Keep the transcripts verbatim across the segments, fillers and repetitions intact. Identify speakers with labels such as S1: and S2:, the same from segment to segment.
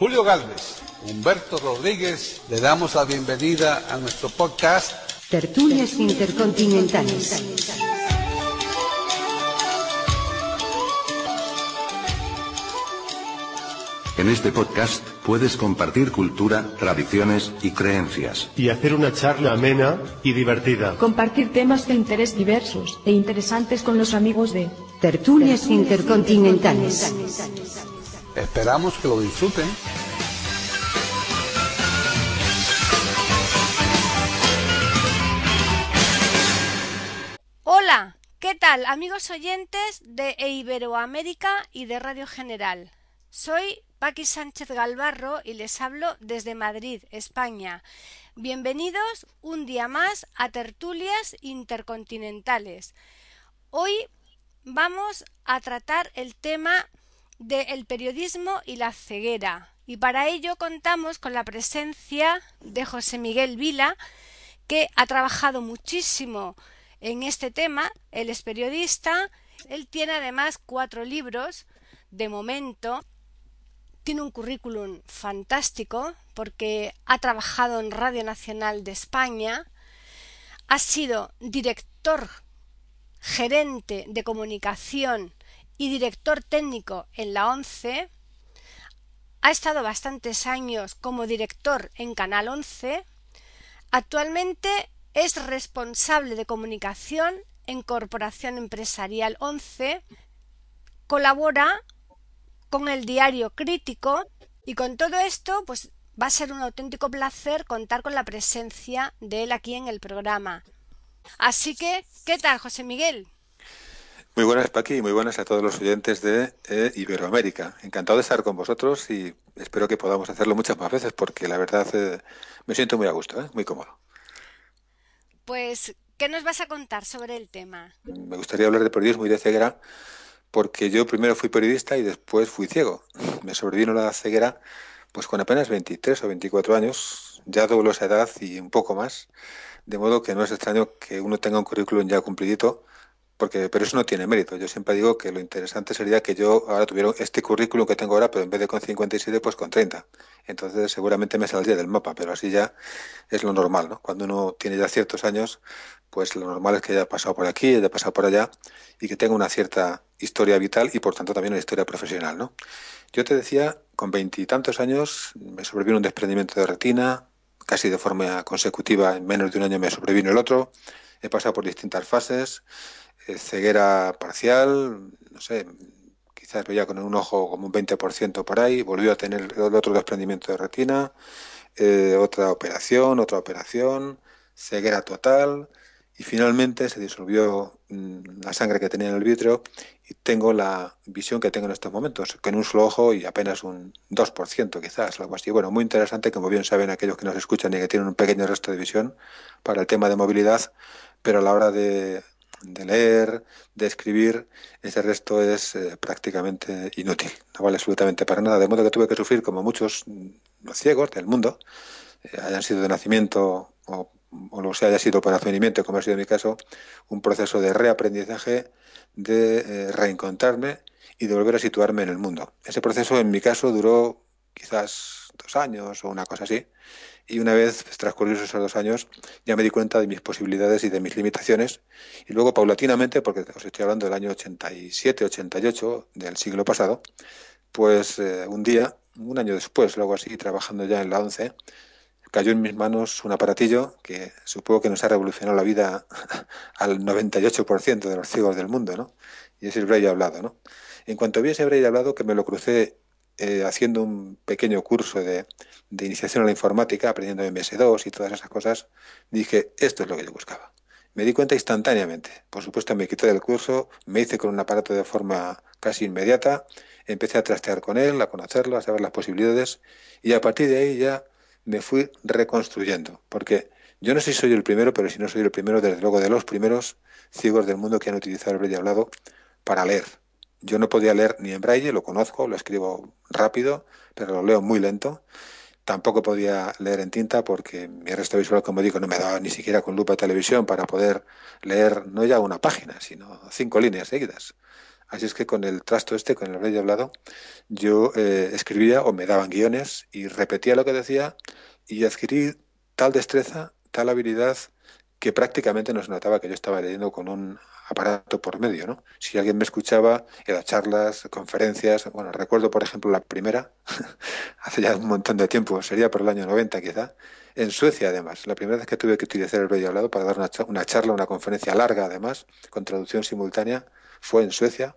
S1: Julio Gálvez, Humberto Rodríguez, le damos la bienvenida a nuestro podcast
S2: Tertulias Intercontinentales.
S3: En este podcast puedes compartir cultura, tradiciones y creencias.
S4: Y hacer una charla amena y divertida.
S5: Compartir temas de interés diversos e interesantes con los amigos de
S2: Tertulias Intercontinentales.
S1: Esperamos que lo disfruten.
S6: Hola, ¿qué tal, amigos oyentes de Iberoamérica y de Radio General? Soy Paqui Sánchez Galvarro y les hablo desde Madrid, España. Bienvenidos un día más a Tertulias Intercontinentales. Hoy vamos a tratar el tema del periodismo y la ceguera, y para ello contamos con la presencia de José Miguel Vila, que ha trabajado muchísimo en este tema. Él es periodista, él tiene además cuatro libros de momento, tiene un currículum fantástico porque ha trabajado en Radio Nacional de España, ha sido director gerente de comunicación y director técnico en la ONCE, ha estado bastantes años como director en Canal once, actualmente es responsable de comunicación en Corporación Empresarial once, colabora con el diario Crítico, y con todo esto pues va a ser un auténtico placer contar con la presencia de él aquí en el programa. Así que, ¿qué tal, José Miguel?
S7: Muy buenas, Paqui, y muy buenas a todos los oyentes de eh, Iberoamérica. Encantado de estar con vosotros y espero que podamos hacerlo muchas más veces porque la verdad eh, me siento muy a gusto, ¿eh? Muy cómodo.
S6: Pues, ¿qué nos vas a contar sobre el tema?
S7: Me gustaría hablar de periodismo y de ceguera porque yo primero fui periodista y después fui ciego. Me sobrevino la ceguera pues con apenas veintitrés o veinticuatro años, ya doblo esa edad y un poco más, de modo que no es extraño que uno tenga un currículum ya cumplidito, porque pero eso no tiene mérito. Yo siempre digo que lo interesante sería que yo ahora tuviera este currículum que tengo ahora, pero en vez de con cincuenta y siete, pues con treinta. Entonces seguramente me saldría del mapa, pero así ya es lo normal, ¿no? Cuando uno tiene ya ciertos años, pues lo normal es que haya pasado por aquí, haya pasado por allá y que tenga una cierta historia vital y por tanto también una historia profesional, ¿no? Yo te decía, con veintitantos años me sobrevino un desprendimiento de retina, casi de forma consecutiva, en menos de un año me sobrevino el otro, he pasado por distintas fases, eh, ceguera parcial, no sé, quizás veía con un ojo como un veinte por ciento por ahí, volvió a tener el otro desprendimiento de retina, eh, otra operación, otra operación, ceguera total, y finalmente se disolvió mmm, la sangre que tenía en el vítreo y tengo la visión que tengo en estos momentos, que en un solo ojo y apenas un dos por ciento quizás, algo así. Bueno, muy interesante, como bien saben aquellos que nos escuchan y que tienen un pequeño resto de visión para el tema de movilidad, pero a la hora de, de leer, de escribir, ese resto es eh, prácticamente inútil, no vale absolutamente para nada, de modo que tuve que sufrir, como muchos los ciegos del mundo, eh, hayan sido de nacimiento o o lo sea haya sido por advenimiento, como ha sido mi caso, un proceso de reaprendizaje, de eh, reencontrarme y de volver a situarme en el mundo. Ese proceso, en mi caso, duró quizás dos años o una cosa así, y una vez pues, transcurridos esos dos años, ya me di cuenta de mis posibilidades y de mis limitaciones, y luego paulatinamente, porque os estoy hablando del año ochenta y siete, ochenta y ocho, del siglo pasado, pues eh, un día, un año después, luego así, trabajando ya en la ONCE, cayó en mis manos un aparatillo que supongo que nos ha revolucionado la vida al noventa y ocho por ciento de los ciegos del mundo, ¿no? Y es el braille hablado, ¿no? En cuanto vi ese braille hablado, que me lo crucé eh, haciendo un pequeño curso de, de iniciación a la informática, aprendiendo eme ese dos y todas esas cosas, dije, esto es lo que yo buscaba. Me di cuenta instantáneamente. Por supuesto, me quité del curso, me hice con un aparato de forma casi inmediata, empecé a trastear con él, a conocerlo, a saber las posibilidades, y a partir de ahí ya me fui reconstruyendo, porque yo no sé si soy el primero, pero si no soy el primero, desde luego de los primeros ciegos del mundo que han utilizado el braille hablado para leer. Yo no podía leer ni en braille, lo conozco, lo escribo rápido, pero lo leo muy lento. Tampoco podía leer en tinta porque mi resto visual, como digo, no me daba ni siquiera con lupa de televisión para poder leer no ya una página, sino cinco líneas seguidas. Así es que con el trasto este, con el radio hablado, yo eh, escribía o me daban guiones y repetía lo que decía y adquirí tal destreza, tal habilidad, que prácticamente no se notaba que yo estaba leyendo con un aparato por medio, ¿no? Si alguien me escuchaba, era charlas, conferencias. Bueno, recuerdo, por ejemplo, la primera, hace ya un montón de tiempo, sería por el año noventa quizá, en Suecia además. La primera vez que tuve que utilizar el radio hablado para dar una, cha- una charla, una conferencia larga además, con traducción simultánea, fue en Suecia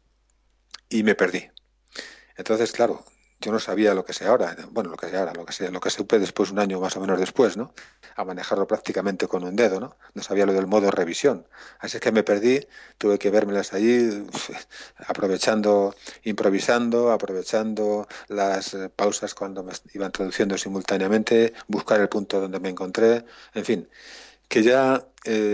S7: y me perdí. Entonces, claro, yo no sabía lo que sé ahora, bueno, lo que sé ahora, lo que sé, lo que supe después, un año más o menos después, ¿no? A manejarlo prácticamente con un dedo, ¿no? No sabía lo del modo revisión. Así es que me perdí, tuve que vérmelas allí, aprovechando, improvisando, aprovechando las eh, pausas cuando me iban traduciendo simultáneamente, buscar el punto donde me encontré, en fin, que ya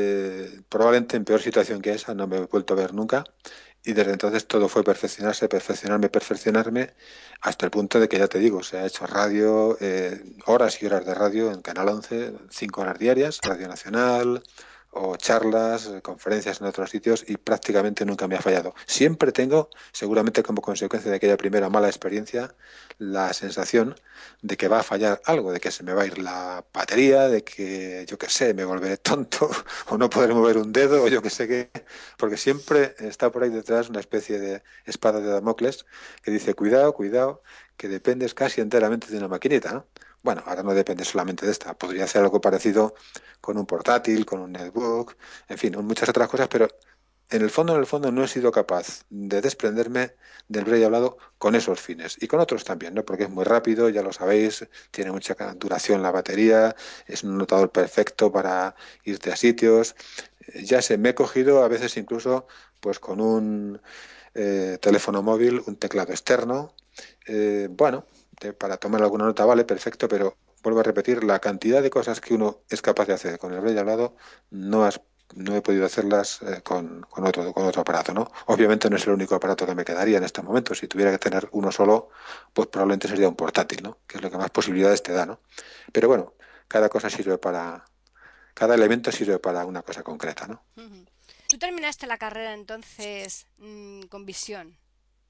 S7: eh, probablemente en peor situación que esa no me he vuelto a ver nunca. Y desde entonces todo fue perfeccionarse, perfeccionarme, perfeccionarme, hasta el punto de que ya te digo, se ha hecho radio, eh, horas y horas de radio en Canal once, cinco horas diarias, Radio Nacional, o charlas, eh, conferencias en otros sitios, y prácticamente nunca me ha fallado. Siempre tengo, seguramente como consecuencia de aquella primera mala experiencia, la sensación de que va a fallar algo, de que se me va a ir la batería, de que, yo qué sé, me volveré tonto, o no podré mover un dedo, o yo qué sé qué, porque siempre está por ahí detrás una especie de espada de Damocles que dice, cuidado, cuidado, que dependes casi enteramente de una maquinita, ¿no? Bueno, ahora no depende solamente de esta, podría hacer algo parecido con un portátil, con un netbook, en fin, con muchas otras cosas, pero en el fondo, en el fondo no he sido capaz de desprenderme del braille hablado con esos fines, y con otros también, ¿no? Porque es muy rápido, ya lo sabéis, tiene mucha duración la batería, es un notador perfecto para irte a sitios. Eh, Ya sé, me he cogido a veces incluso pues con un eh, teléfono móvil, un teclado externo, eh, bueno, de- para tomar alguna nota vale, perfecto, pero vuelvo a repetir, la cantidad de cosas que uno es capaz de hacer con el braille hablado no has no he podido hacerlas eh, con, con otro con otro aparato, ¿no? Obviamente no es el único aparato que me quedaría en este momento. Si tuviera que tener uno solo, pues probablemente sería un portátil, ¿no? Que es lo que más posibilidades te da, ¿no? Pero bueno, cada cosa sirve para, cada elemento sirve para una cosa concreta, ¿no?
S6: Ujú. Tú terminaste la carrera entonces mm, con visión.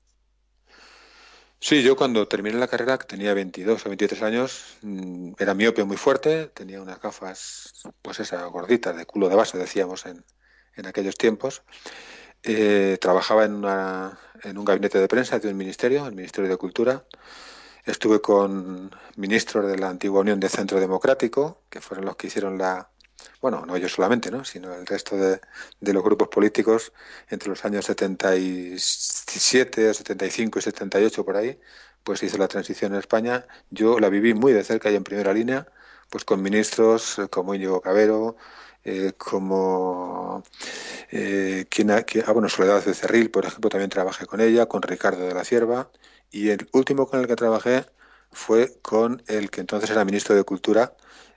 S7: Sí, yo cuando terminé la carrera, que tenía veintidós o veintitrés años, mm, era miope muy fuerte, tenía unas gafas, pues esas gorditas, de culo de vaso, decíamos en, en aquellos tiempos. Eh, trabajaba en, una, en un gabinete de prensa de un ministerio, el Ministerio de Cultura. Estuve con ministros de la antigua Unión de Centro Democrático, que fueron los que hicieron la... Bueno, no ellos solamente, ¿no? Sino el resto de, de los grupos políticos entre los años setenta y siete, setenta y cinco y setenta y ocho por ahí, pues hizo la transición en España. Yo la viví muy de cerca y en primera línea, pues con ministros eh, como Íñigo Cabero, eh, como eh, quien, ha- que- ah, bueno, Soledad Becerril, por ejemplo, también trabajé con ella, con Ricardo de la Cierva, y el último con el que trabajé fue con el que entonces era ministro de Cultura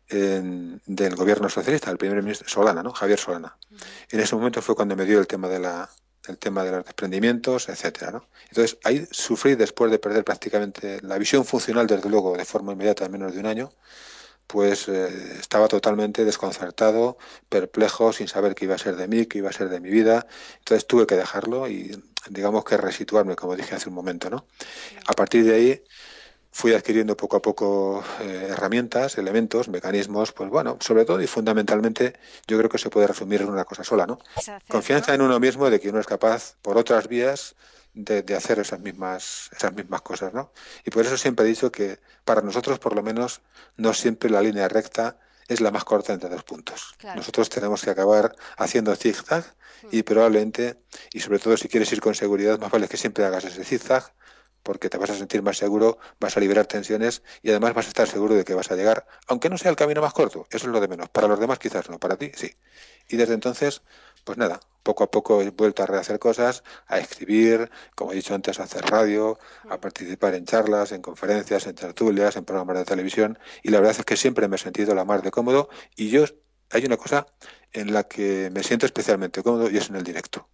S7: en- del gobierno socialista, el primer ministro, Solana, ¿no? Javier Solana. En ese momento fue cuando me dio el tema de la, el tema de los desprendimientos, etcétera, ¿no? Entonces ahí sufrí, después de perder prácticamente la visión funcional, desde luego, de forma inmediata, en menos de un año, pues eh, estaba totalmente desconcertado, perplejo, sin saber qué iba a ser de mí, qué iba a ser de mi vida. Entonces tuve que dejarlo y, digamos, que resituarme, como dije hace un momento, ¿no? A partir de ahí fui adquiriendo poco a poco eh, herramientas, elementos, mecanismos, pues bueno, sobre todo y fundamentalmente yo creo que se puede resumir en una cosa sola, ¿no?
S6: Es hacer,
S7: Confianza
S6: ¿no?
S7: en uno mismo, de que uno es capaz por otras vías de, de hacer esas mismas, esas mismas cosas, ¿no? Y por eso siempre he dicho que para nosotros, por lo menos, no siempre la línea recta es la más corta entre dos puntos.
S6: Claro.
S7: Nosotros tenemos que acabar haciendo zigzag y
S6: Mm.
S7: probablemente, y sobre todo si quieres ir con seguridad, más vale que siempre hagas ese zigzag, porque te vas a sentir más seguro, vas a liberar tensiones y además vas a estar seguro de que vas a llegar, aunque no sea el camino más corto, eso es lo de menos. Para los demás quizás no, para ti sí. Y desde entonces, pues nada, poco a poco he vuelto a rehacer cosas, a escribir, como he dicho antes, a hacer radio, a participar en charlas, en conferencias, en tertulias, en programas de televisión, y la verdad es que siempre me he sentido la más de cómodo, y yo, hay una cosa en la que me siento especialmente cómodo y es en el directo.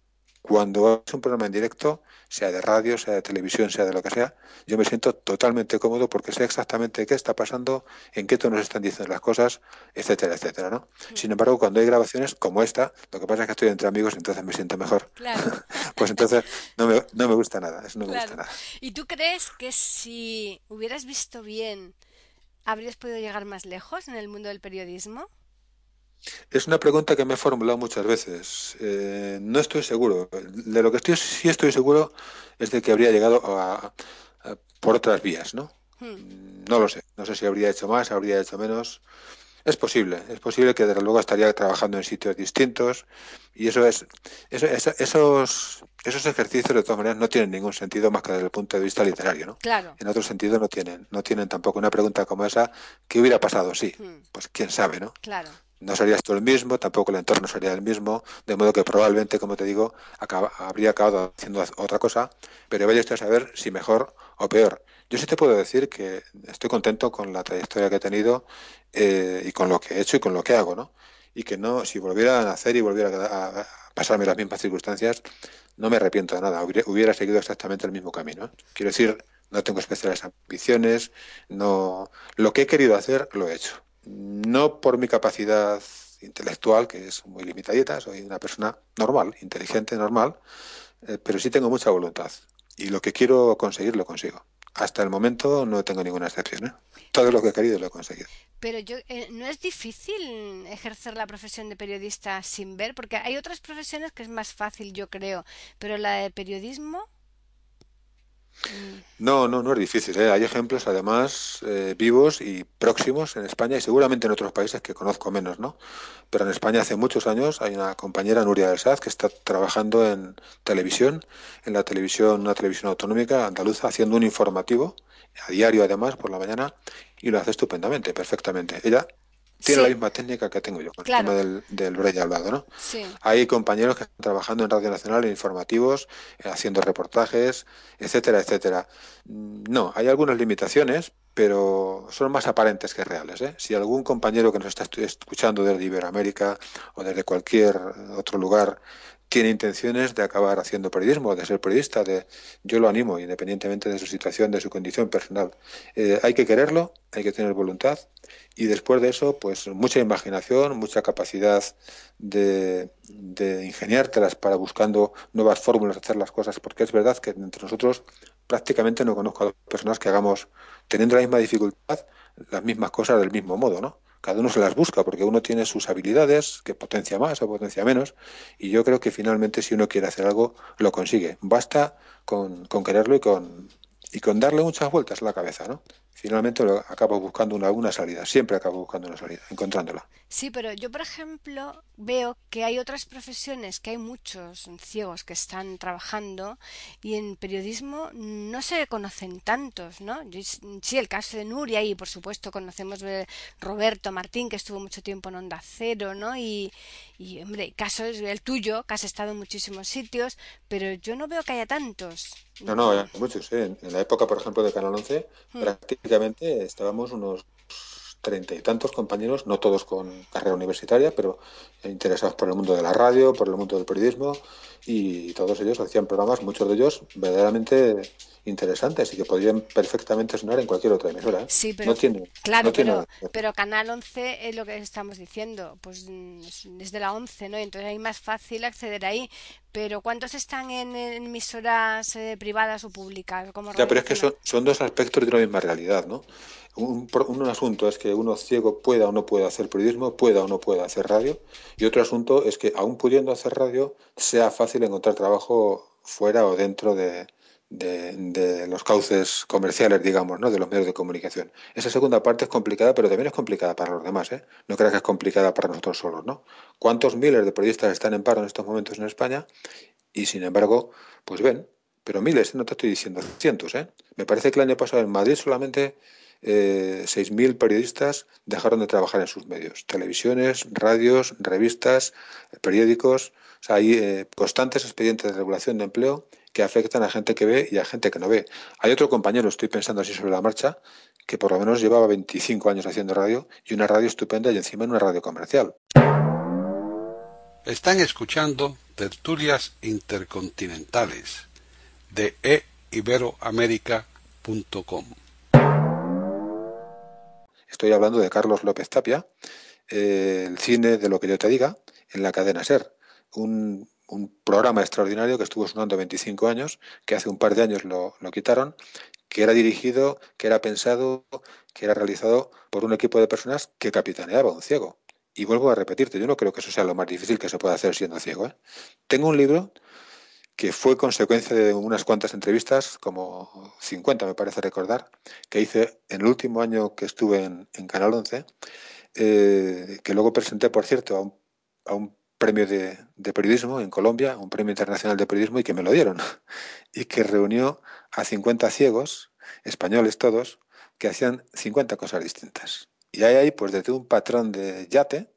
S7: cuando es un programa en directo, sea de radio, sea de televisión, sea de lo que sea, yo me siento totalmente cómodo porque sé exactamente qué está pasando, en qué tono se están diciendo las cosas, etcétera, etcétera, ¿no? Sin embargo, cuando hay grabaciones como esta, lo que pasa es que estoy entre amigos, entonces me siento mejor.
S6: Claro.
S7: Pues entonces no me, no me gusta nada, eso no me
S6: Claro.
S7: gusta nada.
S6: ¿Y tú crees que si hubieras visto bien, habrías podido llegar más lejos en el mundo del periodismo?
S7: Es una pregunta que me he formulado muchas veces. Eh, no estoy seguro. De lo que estoy, sí estoy seguro es de que habría llegado a, a- por otras vías, ¿no?
S6: Hmm.
S7: No lo sé. No sé si habría hecho más, habría hecho menos. Es posible. Es posible que desde luego estaría trabajando en sitios distintos y eso es, eso, eso- esos, esos ejercicios de todas maneras no tienen ningún sentido más que desde el punto de vista literario, ¿no?
S6: Claro.
S7: En otro sentido no tienen, no tienen tampoco una pregunta como esa. ¿Qué hubiera pasado? Sí,
S6: Hmm.
S7: pues quién sabe, ¿no?
S6: Claro.
S7: No serías tú el mismo, tampoco el entorno sería el mismo, de modo que probablemente, como te digo, acaba- habría acabado haciendo otra cosa, pero vaya usted a saber si mejor o peor. Yo sí te puedo decir que estoy contento con la trayectoria que he tenido eh, y con lo que he hecho y con lo que hago, ¿no? Y que no, si volviera a nacer y volviera a, a pasarme las mismas circunstancias, no me arrepiento de nada, hubiera, hubiera seguido exactamente el mismo camino, ¿eh? Quiero decir, no tengo especiales ambiciones, no, lo que he querido hacer lo he hecho. No por mi capacidad intelectual, que es muy limitadita, soy una persona normal, inteligente, normal, eh, pero sí tengo mucha voluntad. Y lo que quiero conseguir, lo consigo. Hasta el momento no tengo ninguna excepción, ¿eh? Todo lo que he querido lo he conseguido.
S6: Pero yo, eh, ¿no es difícil ejercer la profesión de periodista sin ver? Porque hay otras profesiones que es más fácil, yo creo, pero la de periodismo... mm,
S7: No, no, no es difícil, ¿eh? Hay ejemplos, además, eh, vivos y próximos en España y seguramente en otros países que conozco menos, ¿no? Pero en España hace muchos años hay una compañera, Nuria del Saz, que está trabajando en televisión, en la televisión, una televisión autonómica andaluza, haciendo un informativo, a diario además, por la mañana, y lo hace estupendamente, perfectamente. Ella tiene la
S6: Sí,
S7: misma técnica que tengo yo con el tema
S6: claro,
S7: del, del braille hablado, ¿no?
S6: sí.
S7: Hay compañeros que están trabajando en Radio Nacional, en informativos, eh, haciendo reportajes, etcétera, etcétera. Mm, No, hay algunas limitaciones, pero son más aparentes que reales, ¿eh? Si algún compañero que nos está estu- escuchando desde Iberoamérica o desde cualquier otro lugar tiene intenciones de acabar haciendo periodismo, de ser periodista, de, yo lo animo, independientemente de su situación, de su condición personal. Eh, hay que quererlo, hay que tener voluntad y después de eso, pues mucha imaginación, mucha capacidad de, de ingeniártelas para buscando nuevas fórmulas de hacer las cosas, porque es verdad que entre nosotros prácticamente no conozco a dos personas que hagamos, teniendo la misma dificultad, las mismas cosas del mismo modo, ¿no? Cada uno se las busca porque uno tiene sus habilidades, que potencia más o potencia menos, y yo creo que finalmente si uno quiere hacer algo, lo consigue. Basta con, con quererlo y con, y con darle muchas vueltas a la cabeza, ¿no? Finalmente lo acabo buscando una, una salida, siempre acabo buscando una salida, encontrándola.
S6: Sí, pero yo, por ejemplo, veo que hay otras profesiones, que hay muchos ciegos que están trabajando y en periodismo no se conocen tantos, ¿no? Yo, sí, el caso de Nuria y, por supuesto, conocemos de Roberto Martín, que estuvo mucho tiempo en Onda Cero, ¿no? Y, y hombre, casos, el tuyo, que has estado en muchísimos sitios, pero yo no veo que haya tantos.
S7: No, no, hay muchos, ¿eh? En, en la época, por ejemplo, de Canal once,
S6: Hmm.
S7: prácticamente estábamos unos treinta y tantos compañeros, no todos con carrera universitaria, pero interesados por el mundo de la radio, por el mundo del periodismo, y todos ellos hacían programas, muchos de ellos verdaderamente interesantes y que podrían perfectamente sonar en cualquier otra emisora, ¿eh?
S6: Sí,
S7: No
S6: pero
S7: tiene,
S6: claro,
S7: no tiene
S6: pero
S7: nada que ver.
S6: pero Canal once es lo que estamos diciendo, pues mm, es desde la once, ¿no? Entonces hay más fácil acceder ahí. Pero ¿cuántos están en, en emisoras eh, privadas o públicas como
S7: Ya,
S6: Radio
S7: pero es que
S6: Nacional?
S7: son, son dos aspectos de una misma realidad, ¿no? Un, pro- un asunto es que uno ciego pueda o no pueda hacer periodismo, pueda o no pueda hacer radio, y otro asunto es que aún pudiendo hacer radio, sea fácil encontrar trabajo fuera o dentro de, de- de los cauces comerciales, digamos, ¿no? De los medios de comunicación. Esa segunda parte es complicada, pero también es complicada para los demás, ¿eh? No creas que es complicada para nosotros solos, ¿no? ¿Cuántos miles de periodistas están en paro en estos momentos en España? Y sin embargo, pues ven, pero miles, no te estoy diciendo cientos, ¿eh? Me parece que el año pasado en Madrid solamente eh, seis mil periodistas dejaron de trabajar en sus medios, televisiones, radios, revistas, periódicos. O sea, hay eh, constantes expedientes de regulación de empleo que afectan a gente que ve y a gente que no ve. Hay otro compañero, estoy pensando así sobre la marcha, que por lo menos llevaba veinticinco años haciendo radio y una radio estupenda y encima en una radio comercial.
S1: Están escuchando Tertulias Intercontinentales de e iberoamerica punto com.
S7: Estoy hablando de Carlos López Tapia, eh, el cine de lo que yo te diga, en la cadena SER. Un, un programa extraordinario que estuvo sonando veinticinco años, que hace un par de años lo, lo quitaron, que era dirigido, que era pensado, que era realizado por un equipo de personas que capitaneaba un ciego. Y vuelvo a repetirte, yo no creo que eso sea lo más difícil que se pueda hacer siendo ciego, ¿eh? Tengo un libro que fue consecuencia de unas cuantas entrevistas, como cincuenta me parece recordar, que hice en el último año que estuve en, en Canal once, eh, que luego presenté, por cierto, a un, a un premio de, de periodismo en Colombia, un premio internacional de periodismo, y que me lo dieron, y que reunió a cincuenta ciegos, españoles todos, que hacían cincuenta cosas distintas. Y ahí hay, pues, desde un patrón de yate,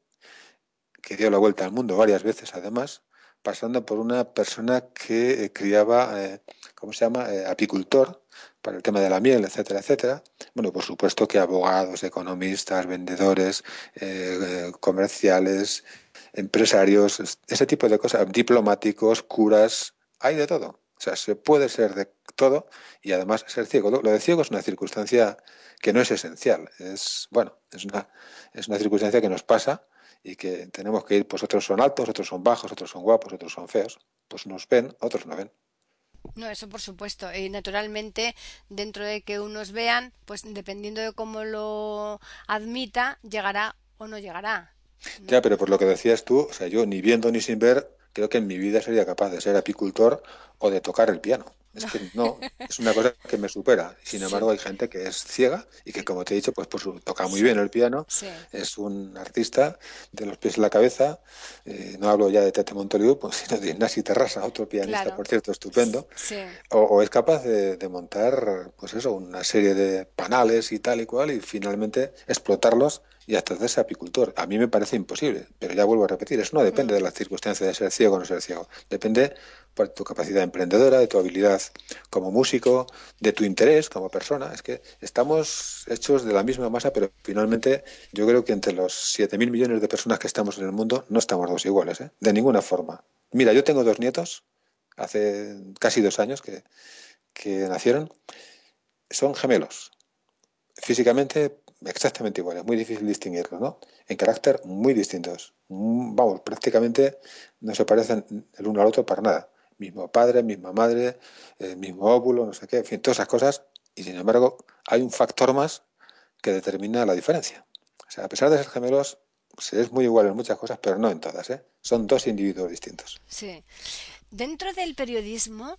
S7: que dio la vuelta al mundo varias veces además, pasando por una persona que eh, criaba, eh, ¿cómo se llama?, eh, apicultor, para el tema de la miel, etcétera, etcétera. Bueno, por supuesto que abogados, economistas, vendedores, eh, eh, comerciales, empresarios, ese tipo de cosas, diplomáticos, curas, hay de todo. O sea, se puede ser de todo y además ser ciego. Lo de ciego es una circunstancia que no es esencial. Es, bueno, es una, es una circunstancia que nos pasa y que tenemos que ir, pues otros son altos, otros son bajos, otros son guapos, otros son feos. Pues nos ven, otros no ven.
S6: No, eso por supuesto. Y naturalmente, dentro de que unos vean, pues dependiendo de cómo lo admita, llegará o no llegará, ¿no?
S7: Ya, pero por lo que decías tú, o sea, yo ni viendo ni sin ver, creo que en mi vida sería capaz de ser apicultor o de tocar el piano. Es que no, es una cosa que me supera. Sin
S6: Sí,
S7: embargo, hay gente que es ciega y que, como te he dicho, pues, pues toca muy
S6: sí,
S7: bien el piano,
S6: sí,
S7: es un artista de los pies a la cabeza. Eh, no hablo ya de Tete Montoliu, pues, sino de Ignasi Terrassa, otro pianista,
S6: claro,
S7: por cierto, estupendo.
S6: sí.
S7: O, o es capaz de, de montar, pues eso, una serie de panales y tal y cual, y finalmente explotarlos y hasta hacerse apicultor. A mí me parece imposible, pero ya vuelvo a repetir, eso no depende
S6: Mm.
S7: de las circunstancias de ser ciego o no ser ciego. Depende de tu capacidad emprendedora, de tu habilidad como músico, de tu interés como persona. Es que estamos hechos de la misma masa, pero finalmente yo creo que entre los siete mil millones de personas que estamos en el mundo no estamos dos iguales, ¿eh? De ninguna forma. Mira, yo tengo dos nietos, hace casi dos años que, que nacieron, son gemelos. Físicamente exactamente iguales, muy difícil distinguirlos, ¿no? En carácter muy distintos. Mm, Vamos, prácticamente no se parecen el uno al otro para nada. Mismo padre, misma madre, eh, mismo óvulo, no sé qué, en fin, todas esas cosas. Y sin embargo, hay un factor más que determina la diferencia. O sea, a pesar de ser gemelos, se es muy igual en muchas cosas, pero no en todas, ¿eh? Son dos individuos distintos.
S6: Sí. Dentro del periodismo,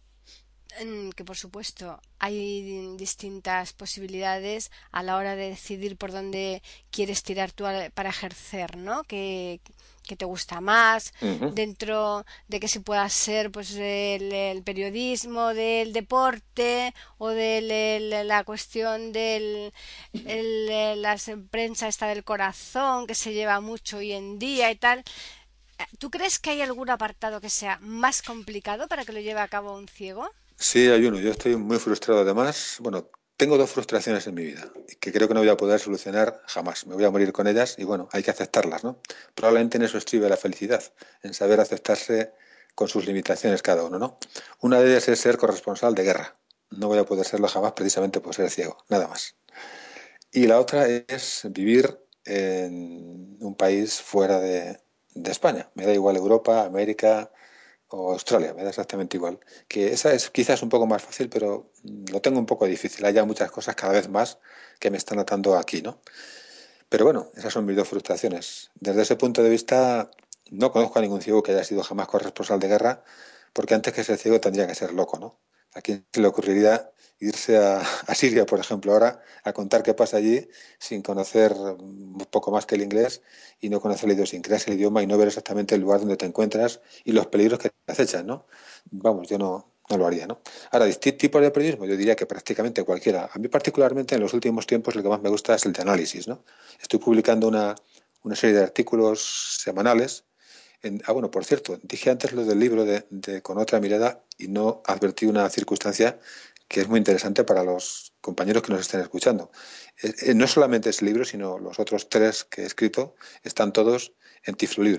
S6: en que por supuesto hay distintas posibilidades a la hora de decidir por dónde quieres tirar tú al- para ejercer, ¿no? Que, que te gusta más,
S7: Ujú.
S6: dentro de que si pueda ser pues el, el periodismo del deporte o de la cuestión del el, la prensa esta del corazón que se lleva mucho hoy en día y tal. ¿Tú crees que hay algún apartado que sea más complicado para que lo lleve a cabo un ciego?
S7: Sí, hay uno. Yo estoy muy frustrado además. Bueno, tengo dos frustraciones en mi vida que creo que no voy a poder solucionar jamás. Me voy a morir con ellas y bueno, hay que aceptarlas, ¿no? Probablemente en eso estribe la felicidad, en saber aceptarse con sus limitaciones cada uno, ¿no? Una de ellas es ser corresponsal de guerra. No voy a poder serlo jamás precisamente por ser ciego, nada más. Y la otra es vivir en un país fuera de, de España. Me da igual Europa, América o Australia, me da exactamente igual. Que esa es quizás un poco más fácil, pero mm, lo tengo un poco difícil. Hay ya muchas cosas cada vez más que me están atando aquí, ¿no? Pero bueno, esas son mis dos frustraciones. Desde ese punto de vista, no conozco a ningún ciego que haya sido jamás corresponsal de guerra, porque antes que ser ciego tendría que ser loco, ¿no? ¿A quién se le ocurriría irse a, a Siria, por ejemplo, ahora a contar qué pasa allí sin conocer un poco más que el inglés y no conocer la idiosincrasia, el idioma y no ver exactamente el lugar donde te encuentras y los peligros que te acechan, ¿no? Vamos, yo no, no lo haría, ¿no? Ahora, distintos tipos de periodismo, yo diría que prácticamente cualquiera. A mí particularmente en los últimos tiempos lo que más me gusta es el de análisis, ¿no? Estoy publicando una, una serie de artículos semanales. En, ah, bueno, por cierto, dije antes lo del libro de, de Con otra mirada y no advertí una circunstancia que es muy interesante para los compañeros que nos estén escuchando. Eh, eh, no solamente ese libro, sino los otros tres que he escrito están todos en Tiflolibros.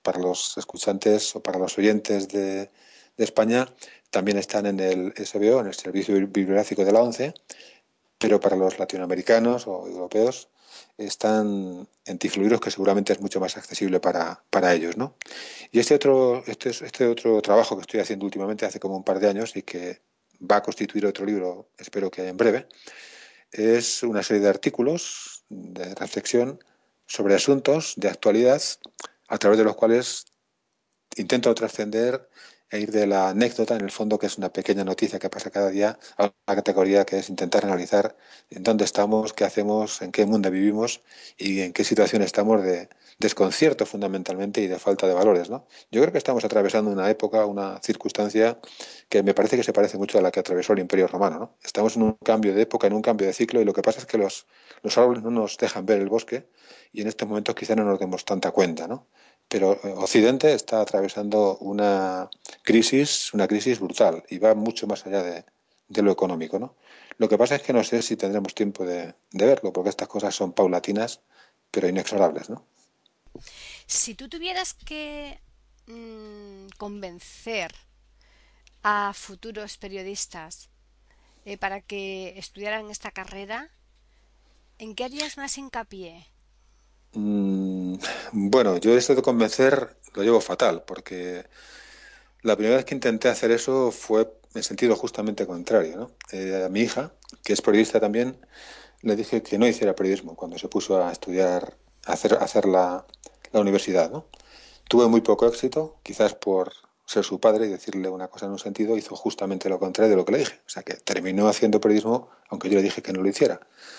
S7: para los escuchantes o para los oyentes de, de España, también están en el S B O, en el Servicio Bibliográfico de la ONCE, pero para los latinoamericanos o europeos están en Tiflolibros, que seguramente es mucho más accesible para, para ellos, ¿no? Y este otro, este, este otro trabajo que estoy haciendo últimamente, hace como un par de años, y que va a constituir otro libro, espero que en breve, es una serie de artículos de reflexión sobre asuntos de actualidad a través de los cuales intento trascender e ir de la anécdota, en el fondo, que es una pequeña noticia que pasa cada día, a una categoría que es intentar analizar en dónde estamos, qué hacemos, en qué mundo vivimos y en qué situación estamos de desconcierto fundamentalmente y de falta de valores, ¿no? Yo creo que estamos atravesando una época, una circunstancia que me parece que se parece mucho a la que atravesó el Imperio Romano, ¿no? Estamos en un cambio de época, en un cambio de ciclo, y lo que pasa es que los, los árboles no nos dejan ver el bosque y en estos momentos quizá no nos demos tanta cuenta, ¿no? Pero Occidente está atravesando una crisis, una crisis brutal, y va mucho más allá de, de lo económico, ¿no? Lo que pasa es que no sé si tendremos tiempo de, de verlo, porque estas cosas son paulatinas, pero inexorables, ¿no?
S6: Si tú tuvieras que mmm, convencer a futuros periodistas eh, para que estudiaran esta carrera, ¿en qué harías más hincapié?
S7: Mm, bueno, yo esto de convencer lo llevo fatal, porque la primera vez que intenté hacer eso fue en sentido justamente contrario, ¿no? Eh, a mi hija, que es periodista también, le dije que no hiciera periodismo cuando se puso a estudiar, a hacer, a hacer la, la universidad, ¿no? Tuve muy poco éxito, quizás por ser su padre y decirle una cosa en un sentido, hizo justamente lo contrario de lo que le dije. O sea, que terminó haciendo periodismo, aunque yo le dije que no lo hiciera.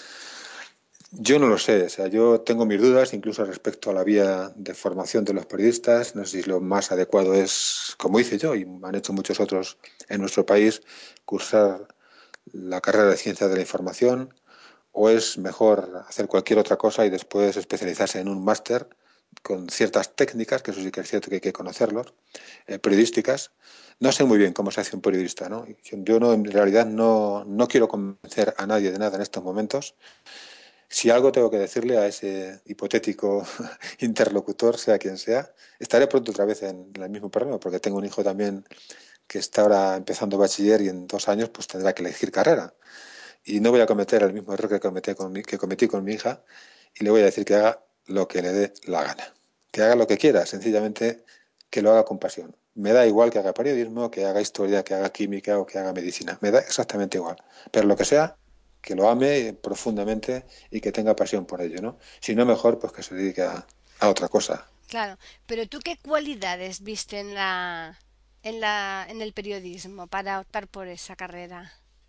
S7: Yo no lo sé, o sea, yo tengo mis dudas incluso respecto a la vía de formación de los periodistas. No sé si lo más adecuado es, como hice yo y han hecho muchos otros en nuestro país, cursar la carrera de Ciencias de la Información, o es mejor hacer cualquier otra cosa y después especializarse en un máster con ciertas técnicas, que eso sí que es cierto que hay que conocerlos, eh, periodísticas. No sé muy bien cómo se hace un periodista, ¿no? Yo no, en realidad no, no quiero convencer a nadie de nada en estos momentos. Si algo tengo que decirle a ese hipotético interlocutor, sea quien sea, estaré pronto otra vez en el mismo problema, porque tengo un hijo también que está ahora empezando bachiller y en dos años pues tendrá que elegir carrera. Y no voy a cometer el mismo error que cometí con mi, que cometí con mi hija, y le voy a decir que haga lo que le dé la gana. Que haga lo que quiera, sencillamente que lo haga con pasión. Me da igual que haga periodismo, que haga historia, que haga química o que haga medicina. Me da exactamente igual. Pero lo que sea, que lo ame profundamente y que tenga pasión por ello, ¿no? Si no, mejor pues que se dedique a, a otra cosa.
S6: Claro, pero ¿tú qué cualidades viste en la, en la, en el periodismo para optar por esa carrera?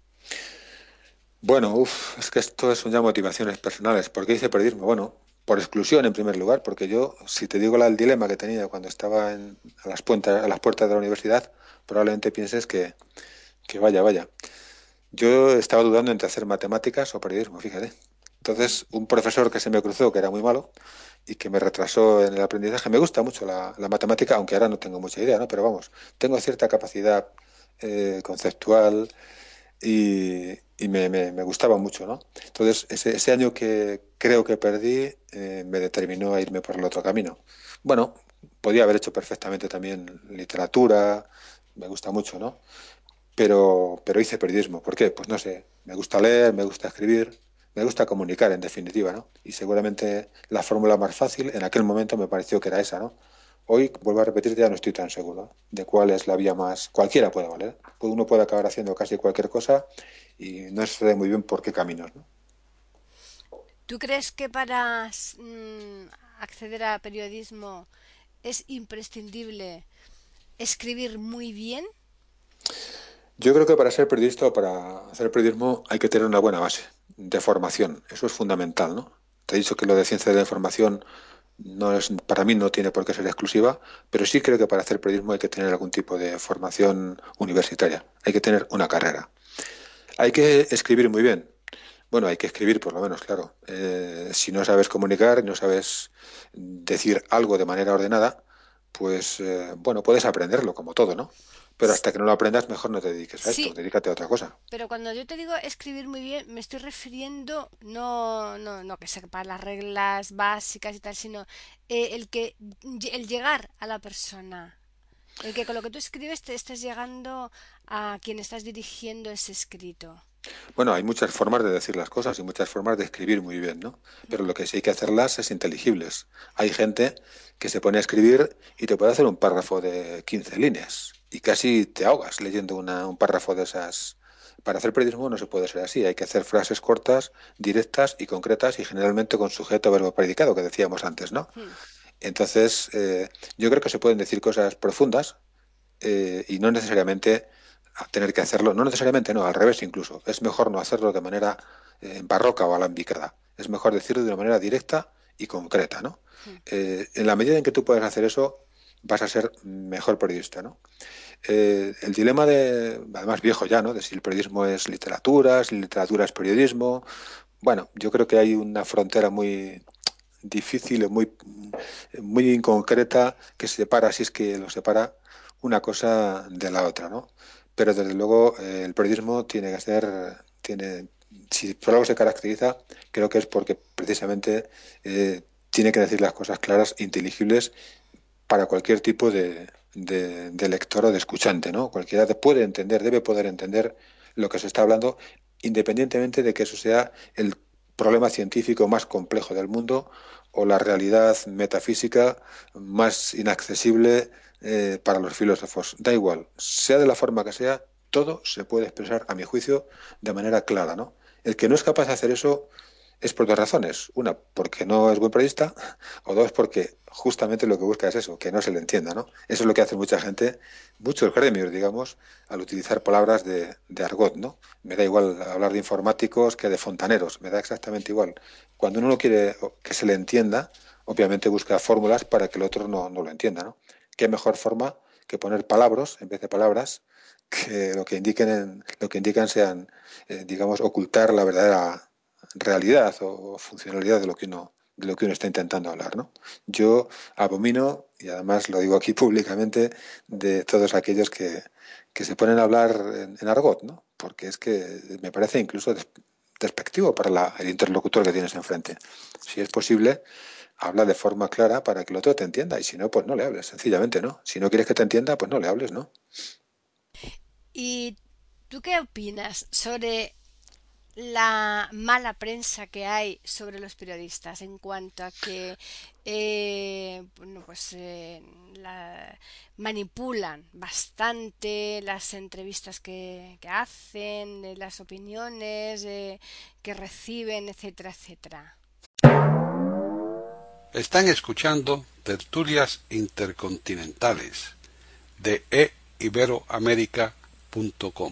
S7: Bueno, uf, es que esto son ya motivaciones personales. ¿Por qué hice periodismo? Bueno, por exclusión en primer lugar, porque yo, si te digo la, el dilema que tenía cuando estaba en, a, las puertas, a las puertas de la universidad, probablemente pienses que, que vaya, vaya. Yo estaba dudando entre hacer matemáticas o periodismo, fíjate. Entonces, un profesor que se me cruzó, que era muy malo y que me retrasó en el aprendizaje, me gusta mucho la, la matemática, aunque ahora no tengo mucha idea, ¿no? Pero vamos, tengo cierta capacidad eh, conceptual y, y me, me, me gustaba mucho, ¿no? Entonces, ese, ese año que creo que perdí eh, me determinó a irme por el otro camino. Bueno, podía haber hecho perfectamente también literatura, me gusta mucho, ¿no? Pero, pero hice periodismo. ¿Por qué? Pues no sé, me gusta leer, me gusta escribir, me gusta comunicar, en definitiva, ¿no? Y seguramente la fórmula más fácil en aquel momento me pareció que era esa, ¿no? Hoy, vuelvo a repetir, ya no estoy tan seguro de cuál es la vía más... Cualquiera puede valer. Uno puede acabar haciendo casi cualquier cosa y no sé muy bien por qué caminos, ¿no?
S6: ¿Tú crees que para mm, acceder a periodismo es imprescindible escribir muy bien?
S7: Yo creo que para ser periodista o para hacer periodismo hay que tener una buena base de formación. Eso es fundamental, ¿no? Te he dicho que lo de ciencia de la información no es, para mí no tiene por qué ser exclusiva, pero sí creo que para hacer periodismo hay que tener algún tipo de formación universitaria. Hay que tener una carrera. Hay que escribir muy bien. Bueno, hay que escribir por lo menos, claro. Eh, si no sabes comunicar, no sabes decir algo de manera ordenada, pues, eh, bueno, puedes aprenderlo como todo, ¿no? Pero hasta que no lo aprendas, mejor no te dediques a
S6: Sí,
S7: esto, dedícate a otra cosa.
S6: pero cuando yo te digo escribir muy bien, me estoy refiriendo no, no, no que sepa las reglas básicas y tal, sino eh, el que el llegar a la persona, el que con lo que tú escribes te estés llegando a quien estás dirigiendo ese escrito.
S7: Bueno, hay muchas formas de decir las cosas y muchas formas de escribir muy bien, ¿no? Pero lo que sí hay que hacerlas es inteligibles. Hay gente que se pone a escribir y te puede hacer un párrafo de quince líneas y casi te ahogas leyendo una- un párrafo de esas. Para hacer periodismo no se puede ser así. Hay que hacer frases cortas, directas y concretas y generalmente con sujeto, verbo, predicado, que decíamos antes, ¿no?
S6: Hmm.
S7: Entonces, eh, yo creo que se pueden decir cosas profundas eh, y no necesariamente a tener que hacerlo, no necesariamente, no, al revés incluso. Es mejor no hacerlo de manera eh, barroca o alambicada. Es mejor decirlo de una manera directa y concreta, ¿no?
S6: Hmm.
S7: Eh, en la medida en que tú puedas hacer eso, vas a ser mejor periodista, ¿no? Eh, el dilema de, además viejo ya, ¿no? De si el periodismo es literatura, si literatura es periodismo. Bueno, yo creo que hay una frontera muy difícil, muy, muy inconcreta que separa, si es que lo separa, una cosa de la otra, ¿no? Pero desde luego eh, el periodismo tiene que ser, tiene, si por algo se caracteriza, creo que es porque precisamente eh, tiene que decir las cosas claras, inteligibles para cualquier tipo de, de, de lector o de escuchante, ¿no? Cualquiera puede entender, debe poder entender lo que se está hablando, independientemente de que eso sea el problema científico más complejo del mundo o la realidad metafísica más inaccesible eh, para los filósofos. Da igual, sea de la forma que sea, todo se puede expresar, a mi juicio, de manera clara, ¿no? El que no es capaz de hacer eso es por dos razones. Una, porque no es buen periodista, o dos, porque justamente lo que busca es eso, que no se le entienda, ¿no? Eso es lo que hace mucha gente, muchos gremios, digamos, al utilizar palabras de, de argot, ¿no? Me da igual hablar de informáticos que de fontaneros, me da exactamente igual. Cuando uno no quiere que se le entienda, obviamente busca fórmulas para que el otro no, no lo entienda, ¿no? ¿Qué mejor forma que poner palabras en vez de palabras que lo que indiquen, en, lo que indican sean, eh, digamos, ocultar la verdadera realidad o funcionalidad de lo que uno de lo que uno está intentando hablar, ¿no? Yo abomino, y además lo digo aquí públicamente, de todos aquellos que, que se ponen a hablar en, en argot, ¿no? Porque es que me parece incluso des, despectivo para la, el interlocutor que tienes enfrente. Si es posible, habla de forma clara para que el otro te entienda, y si no, pues no le hables, sencillamente, ¿no? Si no quieres que te entienda, pues no le hables, ¿no?
S6: ¿Y tú qué opinas sobre la mala prensa que hay sobre los periodistas en cuanto a que eh, bueno, pues eh, la- manipulan bastante las entrevistas que, que hacen, eh, las opiniones eh, que reciben, etcétera, etcétera?
S1: Están escuchando tertulias intercontinentales de e iberoamerica punto com.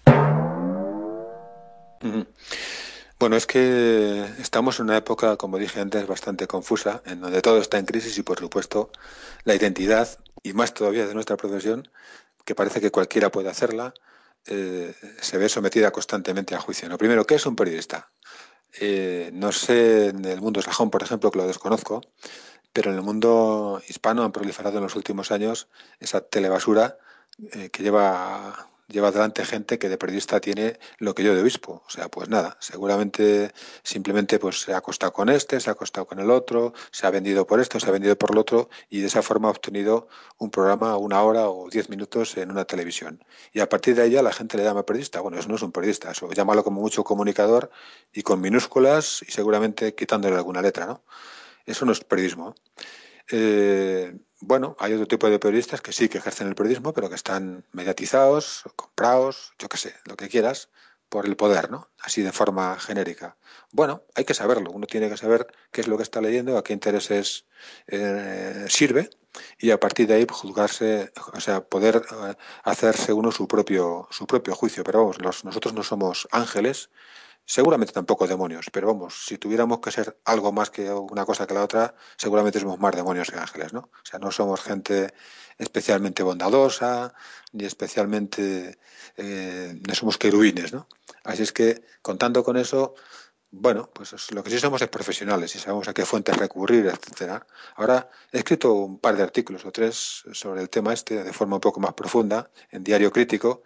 S7: Uh-huh. Bueno, es que estamos en una época, como dije antes, bastante confusa, en donde todo está en crisis y, por supuesto, la identidad, y más todavía de nuestra profesión, que parece que cualquiera puede hacerla, eh, se ve sometida constantemente a juicio. Lo primero, ¿qué es un periodista? Eh, no sé en el mundo sajón, por ejemplo, que lo desconozco, pero en el mundo hispano han proliferado en los últimos años esa telebasura eh, que lleva lleva adelante gente que de periodista tiene lo que yo de obispo. O sea, pues nada, seguramente simplemente pues se ha acostado con este, se ha acostado con el otro, se ha vendido por esto, se ha vendido por el otro, y de esa forma ha obtenido un programa, una hora o diez minutos en una televisión. Y a partir de ahí la gente le llama periodista. Bueno, eso no es un periodista, eso llámalo como mucho comunicador y con minúsculas y seguramente quitándole alguna letra, ¿no? Eso no es periodismo. Eh, bueno, hay otro tipo de periodistas que sí que ejercen el periodismo, pero que están mediatizados, comprados, yo qué sé, lo que quieras, por el poder, ¿no? Así de forma genérica. Bueno, hay que saberlo. Uno tiene que saber qué es lo que está leyendo, a qué intereses eh, sirve, y a partir de ahí juzgarse, o sea, poder eh, hacerse uno su propio su propio juicio. Pero vamos, los, nosotros no somos ángeles. Seguramente tampoco demonios, pero vamos, si tuviéramos que ser algo más que una cosa que la otra, seguramente somos más demonios que ángeles, ¿no? O sea, no somos gente especialmente bondadosa, ni especialmente, eh, no somos querubines, ¿no? Así es que, contando con eso, bueno, pues es- lo que sí somos es profesionales y sabemos a qué fuentes recurrir, etcétera. Ahora he escrito un par de artículos o tres sobre el tema este de forma un poco más profunda en Diario Crítico,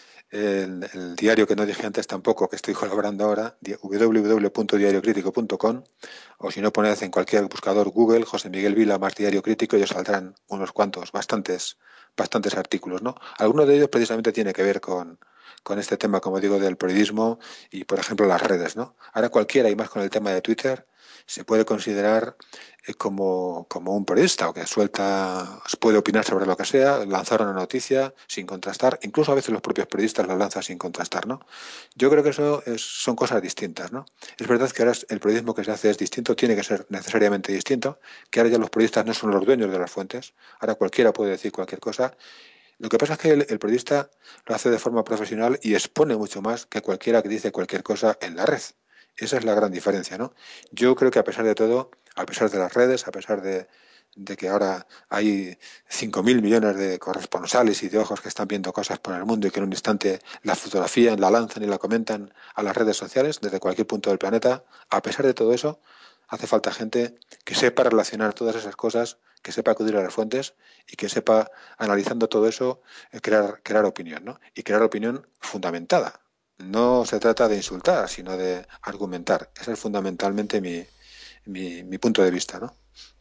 S7: el, el diario que no dije antes tampoco, que estoy colaborando ahora, di- w w w punto diario crítico punto com, o si no poned en cualquier buscador Google José Miguel Vila más Diario Crítico y os saldrán unos cuantos, bastantes, bastantes artículos, ¿no? Algunos de ellos precisamente tiene que ver con, con este tema, como digo, del periodismo y, por ejemplo, las redes, ¿no? Ahora cualquiera, y más con el tema de Twitter, se puede considerar eh, como, como un periodista o que suelta, puede opinar sobre lo que sea, lanzar una noticia sin contrastar, incluso a veces los propios periodistas la lanzan sin contrastar, ¿no? Yo creo que eso es- son cosas distintas, ¿no? Es verdad que ahora es- el periodismo que se hace es distinto, tiene que ser necesariamente distinto, que ahora ya los periodistas no son los dueños de las fuentes, ahora cualquiera puede decir cualquier cosa. Lo que pasa es que el, el periodista lo hace de forma profesional y expone mucho más que cualquiera que dice cualquier cosa en la red. Esa es la gran diferencia, ¿no? Yo creo que a pesar de todo, a pesar de las redes, a pesar de, de que ahora hay cinco mil millones de corresponsales y de ojos que están viendo cosas por el mundo y que en un instante la fotografían, la lanzan y la comentan a las redes sociales desde cualquier punto del planeta, a pesar de todo eso, hace falta gente que sepa relacionar todas esas cosas, que sepa acudir a las fuentes y que sepa, analizando todo eso, eh, crear, crear opinión, ¿no? Y crear opinión fundamentada. No se trata de insultar, sino de argumentar. Ese es fundamentalmente mi, mi, mi punto de vista, ¿no?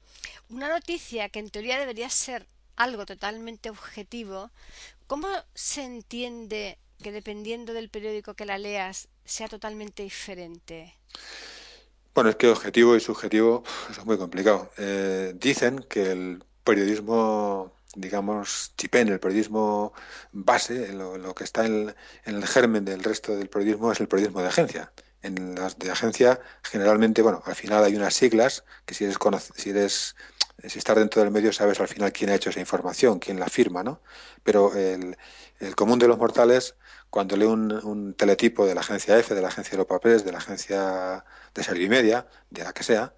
S6: Una noticia que en teoría debería ser algo totalmente objetivo, ¿cómo se entiende que dependiendo del periódico que la leas sea totalmente diferente?
S7: Bueno, es que objetivo y subjetivo, uf, eso es muy complicado. Eh, dicen que el periodismo, digamos, chipén, el periodismo base, lo, lo que está en, en el germen del resto del periodismo es el periodismo de agencia. En las de agencia, generalmente, bueno, al final hay unas siglas que si eres, conoc- si eres, si estás dentro del medio sabes al final quién ha hecho esa información, quién la firma, ¿no? Pero el, el común de los mortales, cuando lee un, un teletipo de la agencia F, de la agencia de los papeles, de la agencia de Servimedia, de la que sea,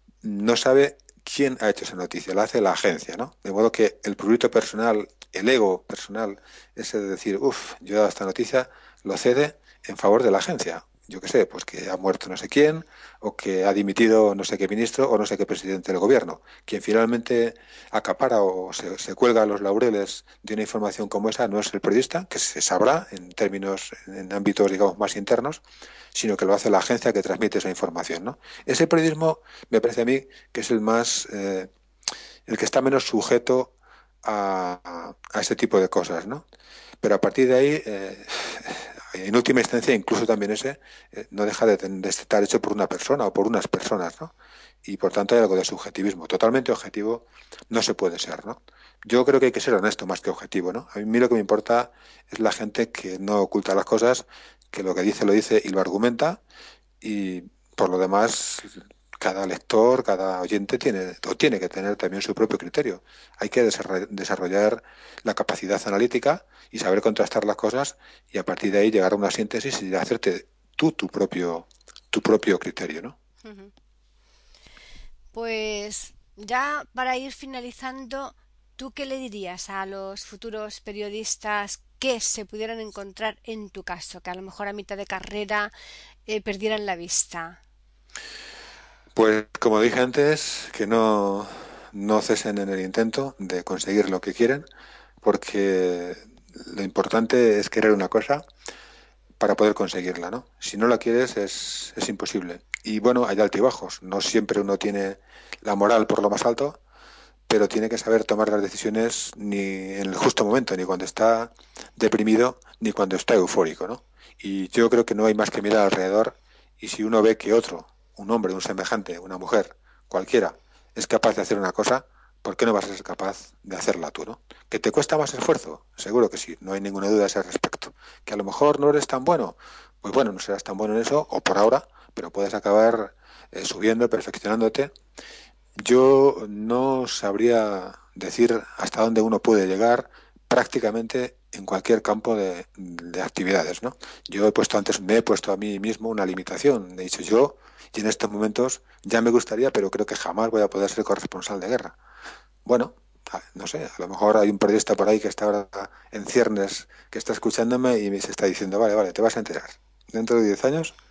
S7: no sabe quién ha hecho esa noticia, la hace la agencia, ¿no? De modo que el prurito personal, el ego personal, ese de decir, uff, yo he dado esta noticia, lo cede en favor de la agencia. Yo qué sé, pues que ha muerto no sé quién, o que ha dimitido no sé qué ministro, o no sé qué presidente del gobierno. Quien finalmente acapara o se, se cuelga a los laureles de una información como esa no es el periodista, que se sabrá en términos, en ámbitos, digamos, más internos, sino que lo hace la agencia que transmite esa información, ¿no? Ese periodismo me parece a mí que es el más, eh, el que está menos sujeto a, a ese tipo de cosas, ¿no? Pero a partir de ahí, eh, en última instancia, incluso también ese, eh, no deja de, de estar hecho por una persona o por unas personas, ¿no? Y por tanto hay algo de subjetivismo. Totalmente objetivo no se puede ser, ¿no? Yo creo que hay que ser honesto más que objetivo, ¿no? A mí lo que me importa es la gente que no oculta las cosas, que lo que dice lo dice y lo argumenta, y por lo demás cada lector, cada oyente tiene o tiene que tener también su propio criterio. Hay que desarroll- desarrollar la capacidad analítica y saber contrastar las cosas y a partir de ahí llegar a una síntesis y hacerte tú tu propio tu propio criterio, ¿no?
S6: Ujú. Pues ya para ir finalizando, ¿tú qué le dirías a los futuros periodistas que se pudieran encontrar en tu caso, que a lo mejor a mitad de carrera eh, perdieran la vista?
S7: Pues como dije antes, que no, no cesen en el intento de conseguir lo que quieren, porque lo importante es querer una cosa para poder conseguirla, ¿no? Si no la quieres es, es imposible. Y bueno, hay altibajos. No siempre uno tiene la moral por lo más alto, pero tiene que saber tomar las decisiones ni en el justo momento, ni cuando está deprimido, ni cuando está eufórico, ¿no? Y yo creo que no hay más que mirar alrededor y si uno ve que otro, un hombre, un semejante, una mujer, cualquiera, es capaz de hacer una cosa, ¿por qué no vas a ser capaz de hacerla tú, ¿no? ¿Que te cuesta más esfuerzo? Seguro que sí, no hay ninguna duda a ese respecto. ¿Que a lo mejor no eres tan bueno? Pues bueno, no serás tan bueno en eso, o por ahora, pero puedes acabar eh, subiendo, perfeccionándote. Yo no sabría decir hasta dónde uno puede llegar prácticamente en cualquier campo de, de actividades, ¿no? Yo he puesto antes, me he puesto a mí mismo una limitación. He dicho yo, y en estos momentos ya me gustaría, pero creo que jamás voy a poder ser corresponsal de guerra. Bueno, a- no sé, a lo mejor hay un periodista por ahí que está ahora en ciernes, que está escuchándome y me se está diciendo, vale, vale, te vas a enterar. Dentro de diez años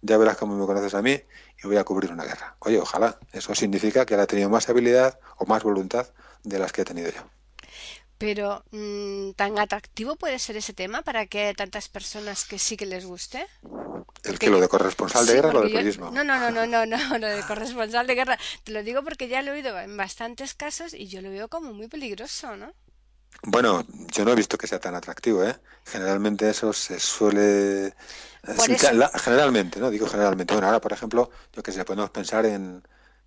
S7: ya verás cómo me conoces a mí y voy a cubrir una guerra. Oye, ojalá. Eso significa que él ha tenido más habilidad o más voluntad de las que he tenido yo.
S6: Pero, mm, ¿tan atractivo puede ser ese tema para que haya tantas personas que sí que les guste?
S7: ¿El
S6: Porque
S7: que lo
S6: yo,
S7: de corresponsal de
S6: sí,
S7: guerra o lo
S6: porque
S7: de
S6: yo,
S7: periodismo?
S6: no, no, no, no, no, no, lo de corresponsal de guerra, te lo digo porque ya lo he oído en bastantes casos y yo lo veo como muy peligroso, ¿no?
S7: Bueno, yo no he visto que sea tan atractivo, ¿eh? Generalmente eso se suele... eh,
S6: Por
S7: sí,
S6: eso,
S7: la- generalmente, ¿no? Digo generalmente. Bueno, ahora, por ejemplo, yo que sé, podemos pensar en,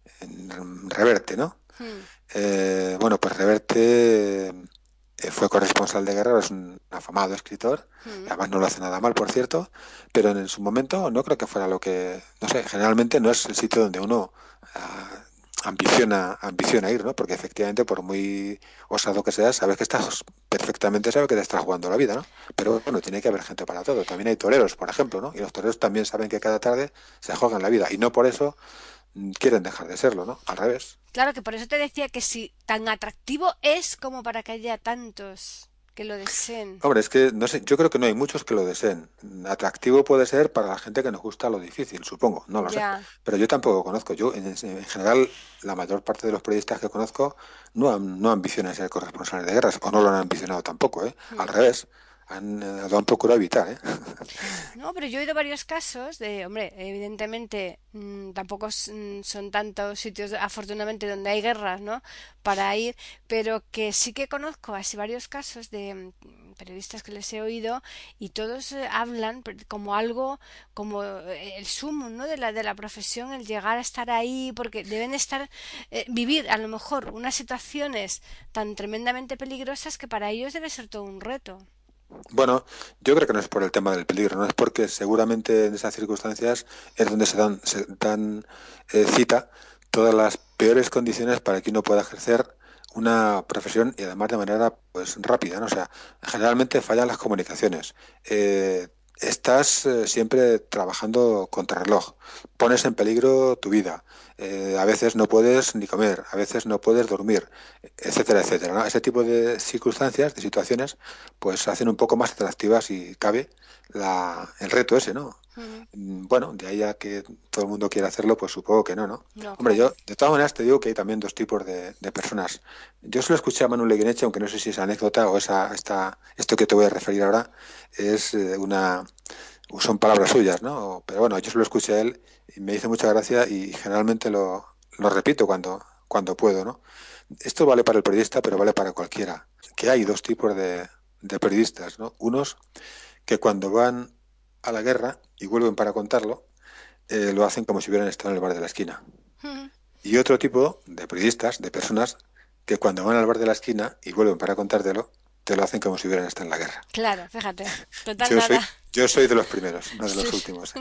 S7: en Reverte, ¿no?
S6: mm,
S7: Eh, bueno, pues Reverte eh, fue corresponsal de guerra, es un afamado escritor, y
S6: mm,
S7: además no lo hace nada mal, por cierto, pero en su momento no creo que fuera lo que, no sé, generalmente no es el sitio donde uno ah, ambiciona, ambiciona ir, ¿no? Porque efectivamente, por muy osado que seas, sabes que estás perfectamente, sabes que te estás jugando la vida, ¿no? Pero bueno, tiene que haber gente para todo. También hay toreros, por ejemplo, ¿no? Y los toreros también saben que cada tarde se juegan la vida, y no por eso mm, quieren dejar de serlo, ¿no? Al revés.
S6: claro que por eso te decía que si tan atractivo es como para que haya tantos que lo deseen.
S7: Hombre, es que no sé, yo creo que no hay muchos que lo deseen. Atractivo puede ser para la gente que nos gusta lo difícil, supongo, no lo sé.
S6: Ya,
S7: Pero yo tampoco conozco. Yo, en, en general, la mayor parte de los periodistas que conozco no, am- no ambicionan ser corresponsales de guerras, o no lo han ambicionado tampoco, ¿eh? Al
S6: mm.
S7: revés, han, eh, lo han procurado evitar, ¿eh?
S6: No, pero yo he oído varios casos de, hombre, evidentemente mm, tampoco s- mm, son tantos sitios, afortunadamente, donde hay guerras, ¿no? Para ir, pero que sí que conozco así varios casos de mm, periodistas que les he oído y todos eh, hablan per- como algo, como eh, el sumo, ¿no? De la de la profesión, el llegar a estar ahí, porque deben estar eh, vivir a lo mejor unas situaciones tan tremendamente peligrosas que para ellos debe ser todo un reto.
S7: Bueno, yo creo que no es por el tema del peligro, no es porque seguramente en esas circunstancias es donde se dan, se dan eh, cita todas las peores condiciones para que uno pueda ejercer una profesión y además de manera pues rápida, ¿no? O sea, generalmente fallan las comunicaciones. Eh, estás eh, siempre trabajando contra reloj, pones en peligro tu vida. Eh, a veces no puedes ni comer, a veces no puedes dormir, etcétera, etcétera, ¿no? Ese tipo de circunstancias, de situaciones pues hacen un poco más atractivas si cabe la, el reto ese, ¿no?
S6: Ujú.
S7: Mm, Bueno, de ahí a que todo el mundo quiera hacerlo, pues supongo que no, ¿no?
S6: No,
S7: Hombre,
S6: claro.
S7: yo de todas maneras te digo que hay también dos tipos de, de personas. Yo se lo escuché a Manu Leguineche, aunque no sé si esa anécdota o esa, esta, esto que te voy a referir ahora es eh, una, son palabras suyas, ¿no? Pero bueno, yo se lo escuché a él y me hizo mucha gracia y generalmente lo, lo repito cuando, cuando puedo, ¿no? Esto vale para el periodista, pero vale para cualquiera. Que hay dos tipos de, de periodistas, ¿no? Unos que cuando van a la guerra y vuelven para contarlo, eh, lo hacen como si hubieran estado en el bar de la esquina.
S6: Ujú.
S7: Y otro tipo de periodistas, de personas, que cuando van al bar de la esquina y vuelven para contártelo, te lo hacen como si hubieran estado en la guerra.
S6: Claro, fíjate. Total
S7: Yo
S6: nada.
S7: soy, yo soy de los primeros, no de
S6: Sí.
S7: los últimos, ¿eh?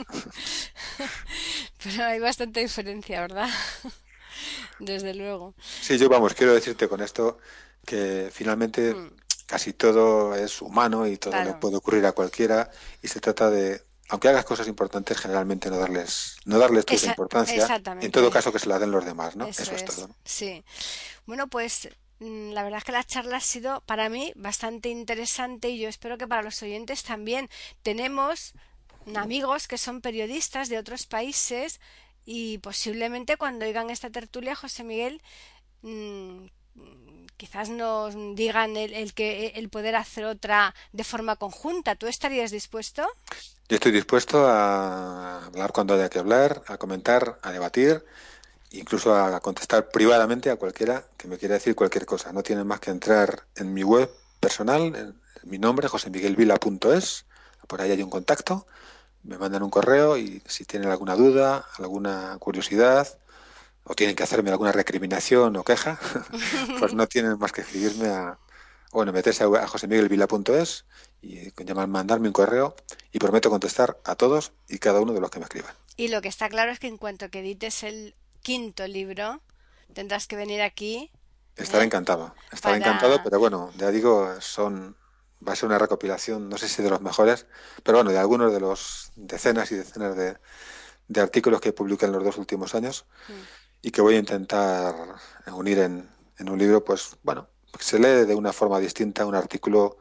S6: Pero hay bastante diferencia, ¿verdad? Desde luego.
S7: Sí, yo vamos, quiero decirte con esto que finalmente
S6: Mm,
S7: casi todo es humano y todo le
S6: claro.
S7: puede ocurrir a cualquiera y se trata de, aunque hagas cosas importantes, generalmente no darles, no darles tú esa
S6: Esa-
S7: importancia, en todo
S6: exactamente.
S7: caso que se la den los demás, ¿no?
S6: Eso
S7: Eso es
S6: es.
S7: todo, ¿no?
S6: Sí. Bueno, pues mm, la verdad es que la charla ha sido para mí bastante interesante y yo espero que para los oyentes también. Tenemos amigos que son periodistas de otros países y posiblemente cuando oigan esta tertulia, José Miguel, mm, quizás nos digan el, el que el poder hacer otra de forma conjunta. ¿Tú estarías dispuesto?
S7: Yo estoy dispuesto a hablar cuando haya que hablar, a comentar, a debatir, incluso a contestar privadamente a cualquiera que me quiera decir cualquier cosa. No tienen más que entrar en mi web personal, en mi nombre, josé miguel vila punto es, por ahí hay un contacto, me mandan un correo y si tienen alguna duda, alguna curiosidad o tienen que hacerme alguna recriminación o queja, pues no tienen más que escribirme a, bueno, meterse a, a josé miguel vila punto es y con llamar, mandarme un correo y prometo contestar a todos y cada uno de los que me escriban.
S6: Y lo que está claro es que en cuanto que edites el quinto libro, tendrás que venir aquí,
S7: Estaré
S6: ¿eh?
S7: encantado, estaré encantado,
S6: Para...
S7: pero bueno, ya digo, son, va a ser una recopilación, no sé si de los mejores, pero bueno, de algunos de los decenas y decenas de, de artículos que publiqué en los dos últimos años
S6: Mm,
S7: y que voy a intentar unir en, en un libro, pues bueno, se lee de una forma distinta un artículo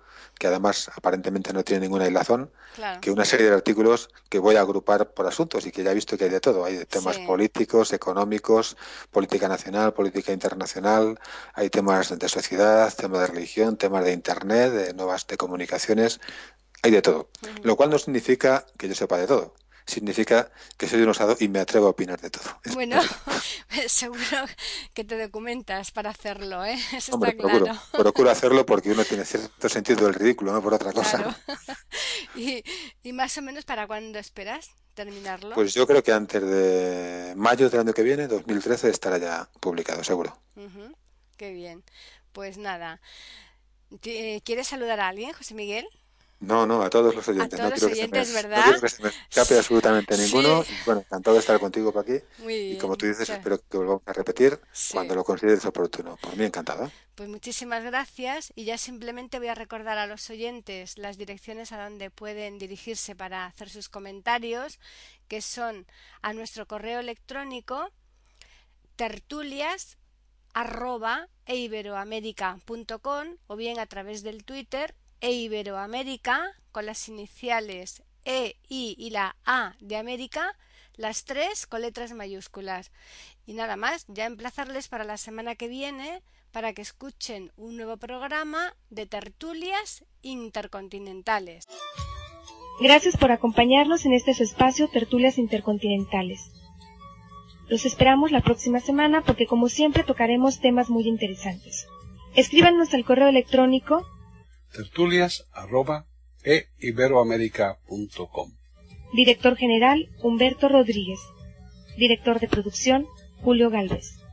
S7: que además aparentemente no tiene ninguna hilazón,
S6: Claro.
S7: que una serie de artículos que voy a agrupar por asuntos y que ya he visto que hay de todo. Hay temas
S6: Sí.
S7: políticos, económicos, política nacional, política internacional, hay temas de sociedad, temas de religión, temas de internet, de nuevas de comunicaciones, hay de todo. Lo cual no significa que yo sepa de todo. Significa que soy un osado y me atrevo a opinar de todo.
S6: Bueno, seguro que te documentas para hacerlo, ¿eh? Eso
S7: Hombre,
S6: está
S7: procuro,
S6: claro.
S7: procuro hacerlo porque uno tiene cierto sentido del ridículo, no por otra cosa.
S6: Claro. Y, y más o menos, ¿para cuándo esperas terminarlo?
S7: Pues yo creo que antes de mayo del año que viene, dos mil trece, estará ya publicado, seguro.
S6: Ujú, qué bien. Pues nada. Ti- ¿Quieres saludar a alguien, José Miguel?
S7: No, no, a todos los
S6: A
S7: oyentes.
S6: todos
S7: No
S6: los
S7: quiero que se me,
S6: oyentes,
S7: no
S6: ¿verdad?
S7: quiero que se me escape absolutamente
S6: Sí.
S7: ninguno. Y bueno, encantado de estar contigo, Paqui.
S6: Muy
S7: Y
S6: bien.
S7: como tú dices,
S6: muchas-
S7: espero que volvamos a repetir
S6: Sí.
S7: cuando lo consideres oportuno. Por mí, encantado. ¿eh?
S6: Pues muchísimas gracias y ya simplemente voy a recordar a los oyentes las direcciones a donde pueden dirigirse para hacer sus comentarios, que son a nuestro correo electrónico tertulias arroba eiberoamerica punto com o bien a través del Twitter eiberoamerica con las iniciales E, I y la A de América, las tres con letras mayúsculas. Y nada más, ya emplazarles para la semana que viene para que escuchen un nuevo programa de tertulias intercontinentales.
S8: Gracias por acompañarnos en este su espacio Tertulias Intercontinentales. Los esperamos la próxima semana porque como siempre tocaremos temas muy interesantes. Escríbanos al correo electrónico
S1: tertulias arroba eiberoamerica punto com.
S8: Director General Humberto Rodríguez. Director de Producción Julio Gálvez.